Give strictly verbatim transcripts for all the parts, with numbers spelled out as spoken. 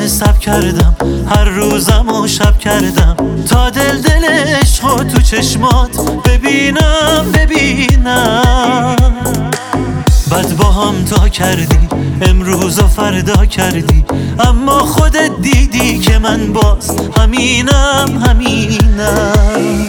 حساب کردم، هر روزم و شب کردم تا دل دل عشقو تو چشمات ببینم ببینم. بعد با هم تا کردی، امروز و فردا کردی، اما خودت دیدی که من باز همینم همینم.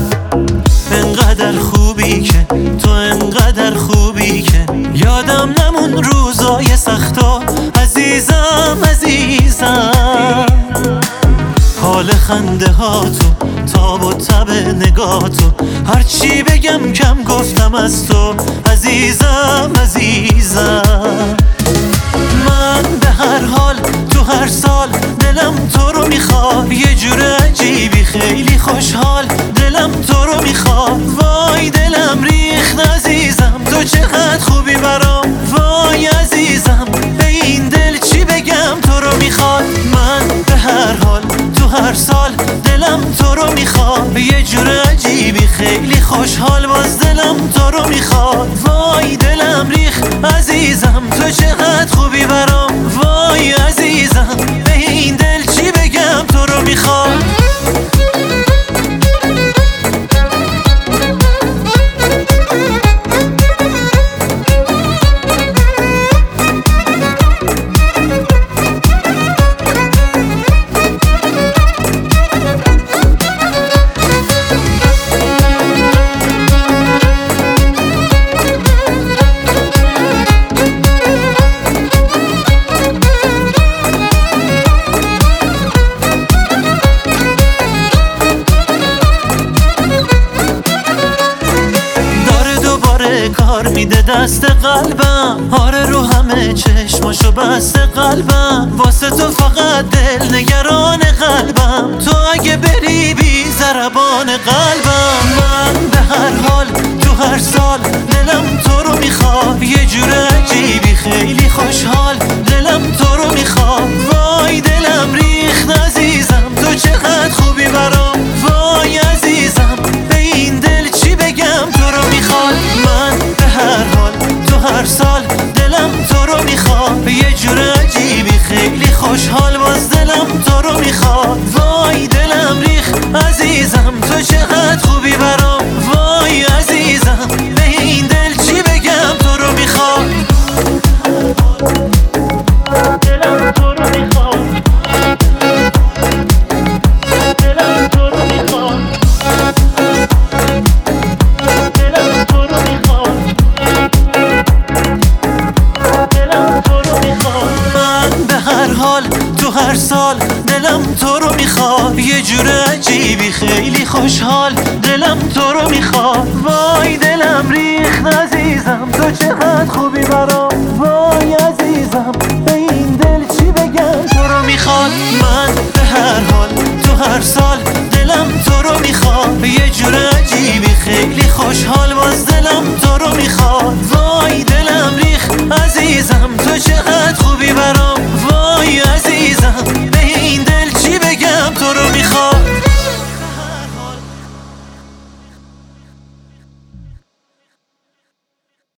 انقدر خوبی که تو، انقدر خوبی که یادم نمون روزای سختا عزیزم عزیزم. حال خنده ها تو، تاب و تب نگاه تو، هرچی بگم کم گفتم از تو عزیزم عزیزم. من به هر حال تو هر سال دلم تو رو میخواد، یه جور عجیبی خیلی خوشحال دلم تو رو میخواد. وای دلم ریخت عزیزم، تو چقدر خوبی برام، وای عزیزم به این دل چی بگم تو رو میخواد. من به هر حال تو هر سال دلم تو رو میخواد، یه جور عجیبی خیلی خوشحال باز دلم تو رو میخواد. وای دلم ریخت عزیزم، تو چقدر خوبی برام، وای عزیزم به این دل چی بگم تو رو میخواد. کار میده دست قلبم، آره رو همه چشماشو بسته قلبم، واسه تو فقط دل نگران قلبم، تو اگه بری بی ضربان قلبم. من به هر حال تو هر سال دلم تو رو میخواد، یه جور عجیبی خیلی خوشحال دلم تو رو میخواد. وای دلم ریخت عزیزم، تو چقدر خوبی برام، وای عزیزم به این دل چی بگم تو رو میخواد. من به هر حال تو هر سال دلم تو رو میخواد، یه جور عجیبی خیلی خوشحال باز دلم تو رو میخواد. وای